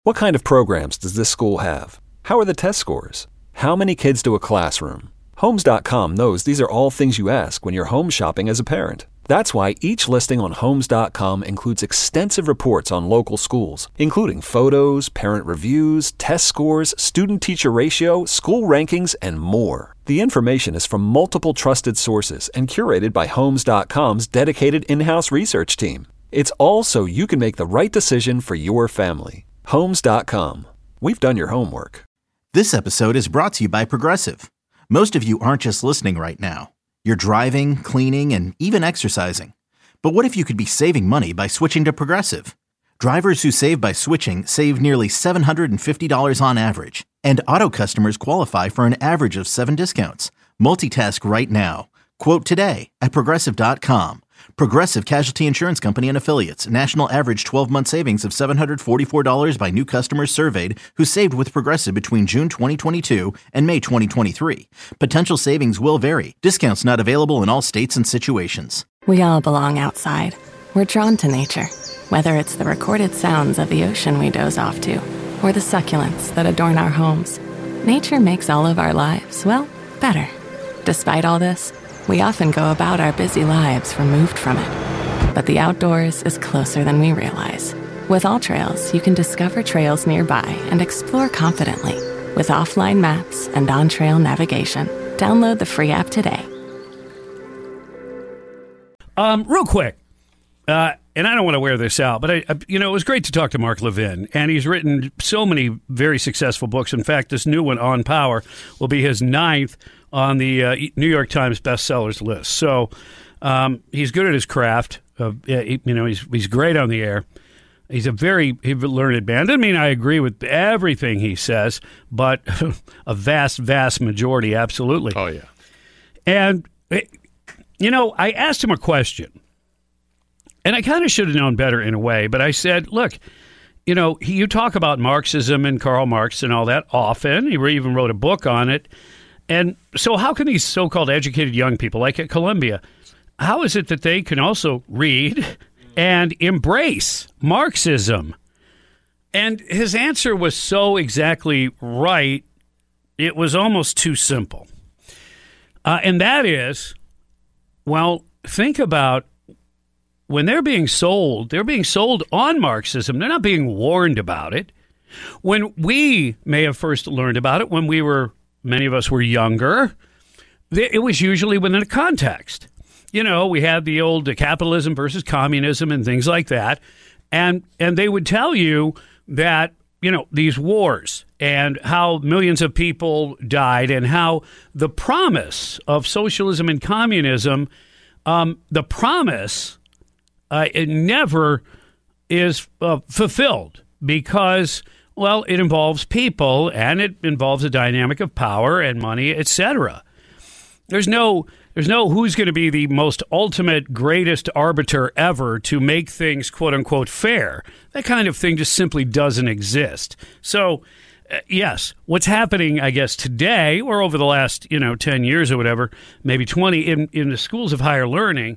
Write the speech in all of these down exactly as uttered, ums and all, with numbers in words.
What kind of programs does this school have? How are the test scores? How many kids do a classroom? Homes dot com knows these are all things you ask when you're home shopping as a parent. That's why each listing on Homes dot com includes extensive reports on local schools, including photos, parent reviews, test scores, student-teacher ratio, school rankings, and more. The information is from multiple trusted sources and curated by Homes dot com's dedicated in-house research team. It's all so you can make the right decision for your family. Homes dot com. We've done your homework. This episode is brought to you by Progressive. Most of you aren't just listening right now. You're driving, cleaning, and even exercising. But what if you could be saving money by switching to Progressive? Drivers who save by switching save nearly seven hundred fifty dollars on average. And auto customers qualify for an average of seven discounts. Multitask right now. Quote today at Progressive dot com. Progressive Casualty Insurance Company and Affiliates. National average twelve-month savings of seven hundred forty-four dollars by new customers surveyed who saved with Progressive between June twenty twenty-two and May twenty twenty-three. Potential savings will vary. Discounts not available in all states and situations. We all belong outside. We're drawn to nature. Whether it's the recorded sounds of the ocean we doze off to, or the succulents that adorn our homes, nature makes all of our lives, well, better. Despite all this, we often go about our busy lives removed from it. But the outdoors is closer than we realize. With AllTrails, you can discover trails nearby and explore confidently. With offline maps and on-trail navigation, download the free app today. Um, real quick, uh, and I don't want to wear this out, but I, I, you know, it was great to talk to Mark Levin, and he's written so many very successful books. In fact, this new one, On Power, will be his ninth on the uh, New York Times bestsellers list. So um, he's good at his craft. Uh, you know, he's he's great on the air. He's a very learned man. Doesn't mean I agree with everything he says, but a vast, vast majority, absolutely. Oh, yeah. And, you know, I asked him a question, and I kind of should have known better in a way, but I said, look, you know, he, you talk about Marxism and Karl Marx and all that often. He even wrote a book on it. And so how can these so-called educated young people, like at Columbia, how is it that they can also read and embrace Marxism? And his answer was so exactly right, it was almost too simple. Uh, and that is, well, think about when they're being sold, they're being sold on Marxism. They're not being warned about it. When we may have first learned about it, when we were many of us were younger, it was usually within a context. You know, we had the old capitalism versus communism and things like that. And and they would tell you that, you know, these wars and how millions of people died and how the promise of socialism and communism, um, the promise, uh, it never is uh, fulfilled because, well, it involves people, and it involves a dynamic of power and money, et cetera. There's no, there's no who's going to be the most ultimate, greatest arbiter ever to make things, quote unquote, fair. That kind of thing just simply doesn't exist. So, uh, yes, what's happening, I guess, today or over the last, you know, ten years or whatever, maybe twenty, in, in the schools of higher learning,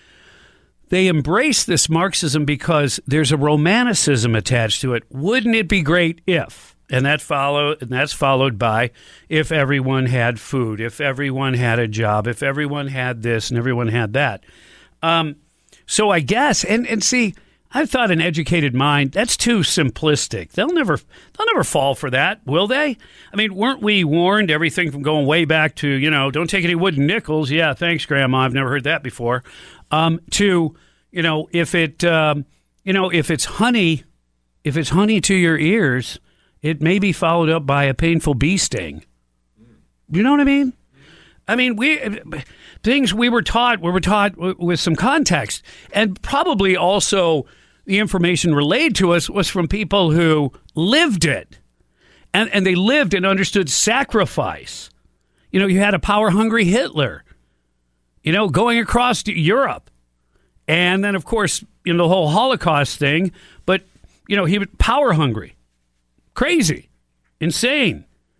they embrace this Marxism because there's a romanticism attached to it. Wouldn't it be great if? And that follow, and that's followed by if everyone had food, if everyone had a job, if everyone had this and everyone had that. Um, so I guess, and, and see, I thought an educated mind, that's too simplistic. They'll never they'll never fall for that, will they? I mean, weren't we warned everything from going way back to, you know, don't take any wooden nickels. Yeah, thanks, Grandma. I've never heard that before. Um, to, you know, if it, um, you know, if it's honey, if it's honey to your ears, it may be followed up by a painful bee sting. You know what I mean? I mean, we things we were taught, we were taught w- with some context, and probably also the information relayed to us was from people who lived it, and and they lived and understood sacrifice. You know, you had a power-hungry Hitler, you know, going across to Europe, and then of course, you know, the whole Holocaust thing. But you know, he was power-hungry. Crazy, insane.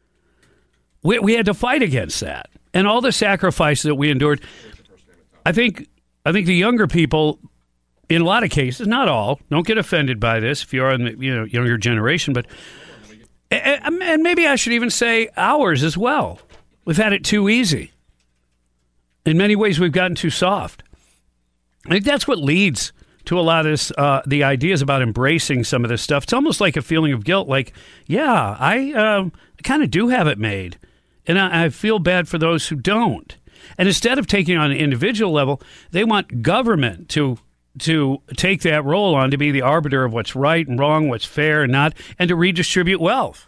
We we had to fight against that, and all the sacrifices that we endured. I think I think the younger people in a lot of cases, not all, don't get offended by this if you're in the you know, younger generation, but and maybe I should even say ours as well. We've had it too easy. In many ways, we've gotten too soft. I think that's what leads to a lot of this, uh, the ideas about embracing some of this stuff. It's almost like a feeling of guilt. Like, yeah, I uh, kind of do have it made, and I, I feel bad for those who don't. And instead of taking it on an individual level, they want government to to take that role on, to be the arbiter of what's right and wrong, what's fair and not, and to redistribute wealth.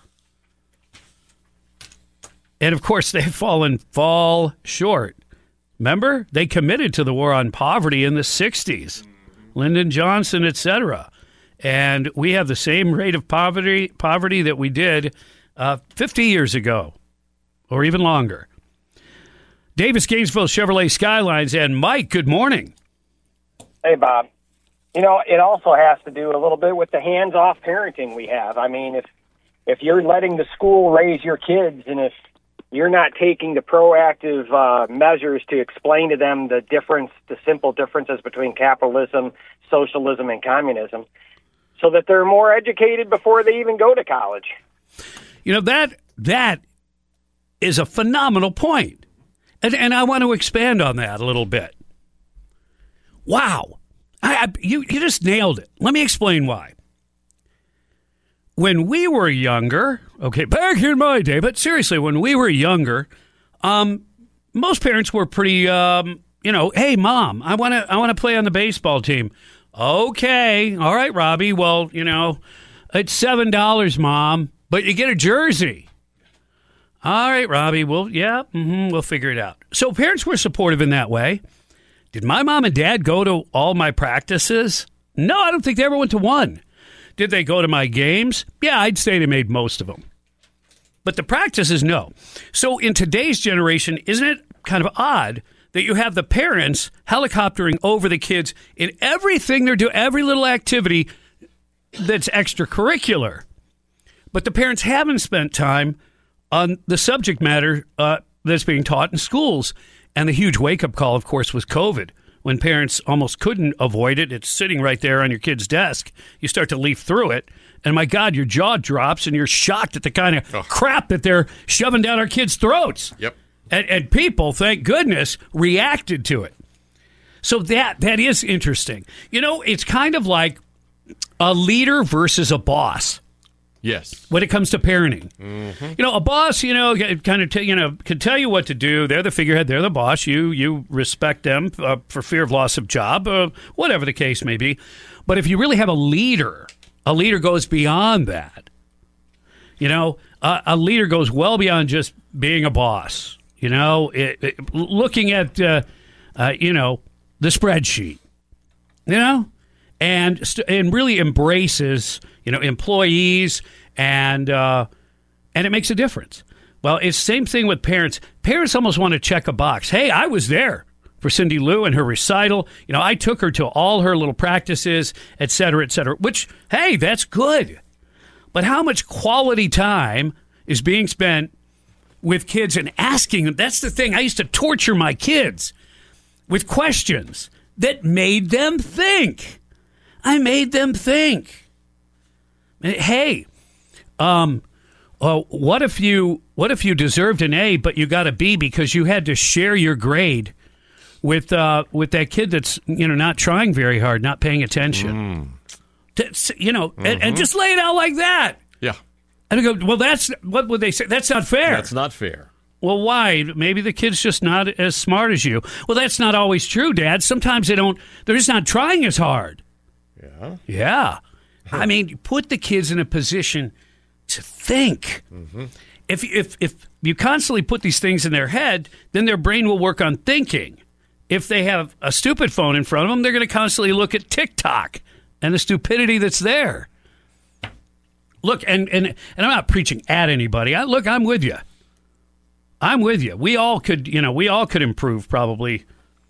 And, of course, they've fallen fall short. Remember? They committed to the war on poverty in the sixties. Lyndon Johnson, et cetera. And we have the same rate of poverty poverty that we did uh, fifty years ago, or even longer. Davis Gainesville Chevrolet Skylines, and Mike, good morning. Hey, Bob. You know, it also has to do a little bit with the hands-off parenting we have. I mean, if if you're letting the school raise your kids, and if you're not taking the proactive uh, measures to explain to them the difference, the simple differences between capitalism, socialism, and communism, so that they're more educated before they even go to college. You know, that that is a phenomenal point. And, and I want to expand on that a little bit. Wow. I, I, you, you just nailed it. Let me explain why. When we were younger, okay, back in my day, but seriously, when we were younger, um, most parents were pretty, um, you know, hey, Mom, I want to I want to play on the baseball team. Okay, all right, Robbie, well, you know, it's seven dollars, Mom, but you get a jersey. All right, Robbie, well, yeah, mm-hmm, we'll figure it out. So parents were supportive in that way. Did my mom and dad go to all my practices? No, I don't think they ever went to one. Did they go to my games? Yeah, I'd say they made most of them. But the practices, no. So in today's generation, isn't it kind of odd that you have the parents helicoptering over the kids in everything they're doing, every little activity that's extracurricular? But the parents haven't spent time on the subject matter uh, that's being taught in schools. And the huge wake-up call, of course, was COVID, when parents almost couldn't avoid it. It's sitting right there on your kid's desk. You start to leaf through it, and my God, your jaw drops, and you're shocked at the kind of oh. crap that they're shoving down our kids' throats. Yep. And, and people, thank goodness, reacted to it. So that that is interesting. You know, it's kind of like a leader versus a boss. Yes. When it comes to parenting. Mm-hmm. You know, a boss, you know, kind of, t- you know, can tell you what to do. They're the figurehead. They're the boss. You you respect them uh, for fear of loss of job, uh, whatever the case may be. But if you really have a leader, a leader goes beyond that. You know, uh, a leader goes well beyond just being a boss. You know, it, it, looking at, uh, uh, you know, the spreadsheet, you know, and st- and really embraces, you know, employees, and uh, and it makes a difference. Well, it's the same thing with parents. Parents almost want to check a box. Hey, I was there for Cindy Lou and her recital. You know, I took her to all her little practices, et cetera, et cetera, which, hey, that's good. But how much quality time is being spent with kids and asking them? That's the thing. I used to torture my kids with questions that made them think. I made them think. Hey, um, uh, what if you what if you deserved an A, but you got a B because you had to share your grade with uh, with that kid that's, you know, not trying very hard, not paying attention? Mm. That's, you know, mm-hmm. and, and just lay it out like that. Yeah. And I go, well, that's what would they say? That's not fair. That's not fair. Well, why? Maybe the kid's just not as smart as you. Well, that's not always true, Dad. Sometimes they don't. They're just not trying as hard. Yeah. Yeah. I mean, put the kids in a position to think. Mm-hmm. If if if you constantly put these things in their head, then their brain will work on thinking. If they have a stupid phone in front of them, they're going to constantly look at TikTok and the stupidity that's there. Look, and and, and I'm not preaching at anybody. I, look, I'm with you. I'm with you. We all could, you know, we all could improve probably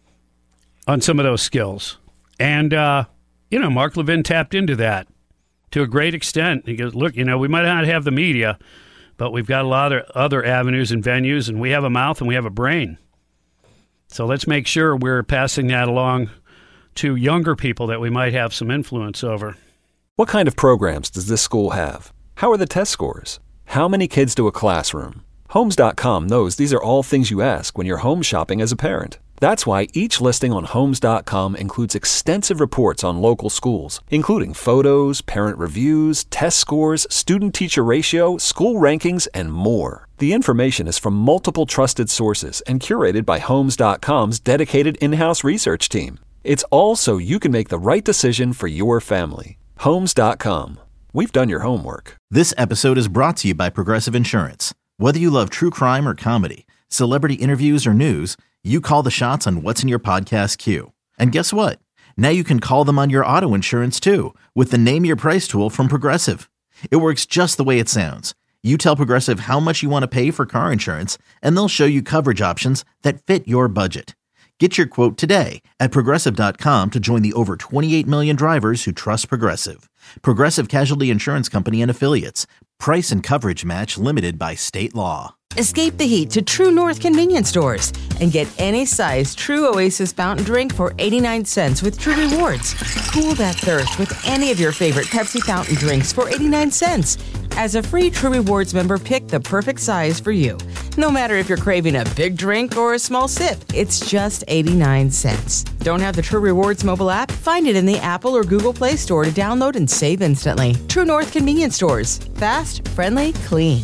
on some of those skills. And, uh, you know, Mark Levin tapped into that to a great extent. He goes, look, you know, we might not have the media, but we've got a lot of other avenues and venues, and we have a mouth and we have a brain. So let's make sure we're passing that along to younger people that we might have some influence over. What kind of programs does this school have? How are the test scores? How many kids do a classroom? Homes dot com knows these are all things you ask when you're home shopping as a parent. That's why each listing on Homes dot com includes extensive reports on local schools, including photos, parent reviews, test scores, student-teacher ratio, school rankings, and more. The information is from multiple trusted sources and curated by Homes dot com's dedicated in-house research team. It's all so you can make the right decision for your family. Homes dot com. We've done your homework. This episode is brought to you by Progressive Insurance. Whether you love true crime or comedy, celebrity interviews or news, you call the shots on what's in your podcast queue. And guess what? Now you can call them on your auto insurance too with the Name Your Price tool from Progressive. It works just the way it sounds. You tell Progressive how much you want to pay for car insurance, and they'll show you coverage options that fit your budget. Get your quote today at Progressive dot com to join the over twenty-eight million drivers who trust Progressive. Progressive Casualty Insurance Company and Affiliates. Price and coverage match limited by state law. Escape the heat to True North convenience stores and get any size True Oasis fountain drink for eighty-nine cents with True Rewards. Cool that thirst with any of your favorite Pepsi fountain drinks for eighty-nine cents. As a free True Rewards member, pick the perfect size for you. No matter if you're craving a big drink or a small sip, it's just eighty-nine cents. Don't have the True Rewards mobile app? Find it in the Apple or Google Play Store to download and save instantly. True North convenience stores. Fast, friendly, clean.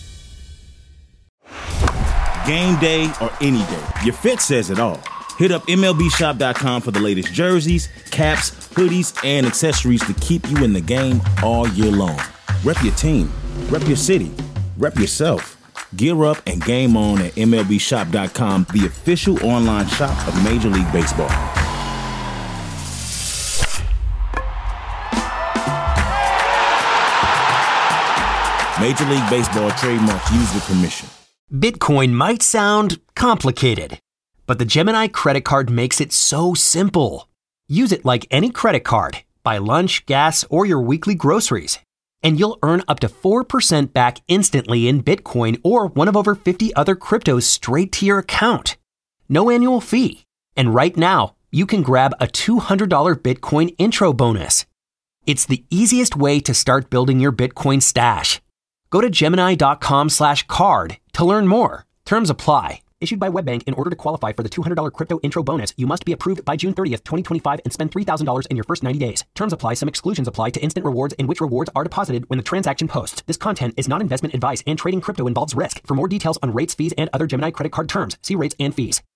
Game day or any day, your fit says it all. Hit up M L B shop dot com for the latest jerseys, caps, hoodies, and accessories to keep you in the game all year long. Rep your team, rep your city, rep yourself. Gear up and game on at M L B shop dot com, the official online shop of Major League Baseball. Major League Baseball trademark user permission. Bitcoin might sound complicated, but the Gemini credit card makes it so simple. Use it like any credit card. Buy lunch, gas, or your weekly groceries, and you'll earn up to four percent back instantly in Bitcoin or one of over fifty other cryptos straight to your account. No annual fee. And right now, you can grab a two hundred dollars Bitcoin intro bonus. It's the easiest way to start building your Bitcoin stash. Go to Gemini dot com slash card to learn more. Terms apply. Issued by WebBank. In order to qualify for the two hundred dollars crypto intro bonus, you must be approved by June thirtieth, twenty twenty-five and spend three thousand dollars in your first ninety days. Terms apply. Some exclusions apply to instant rewards in which rewards are deposited when the transaction posts. This content is not investment advice and trading crypto involves risk. For more details on rates, fees, and other Gemini credit card terms, see rates and fees.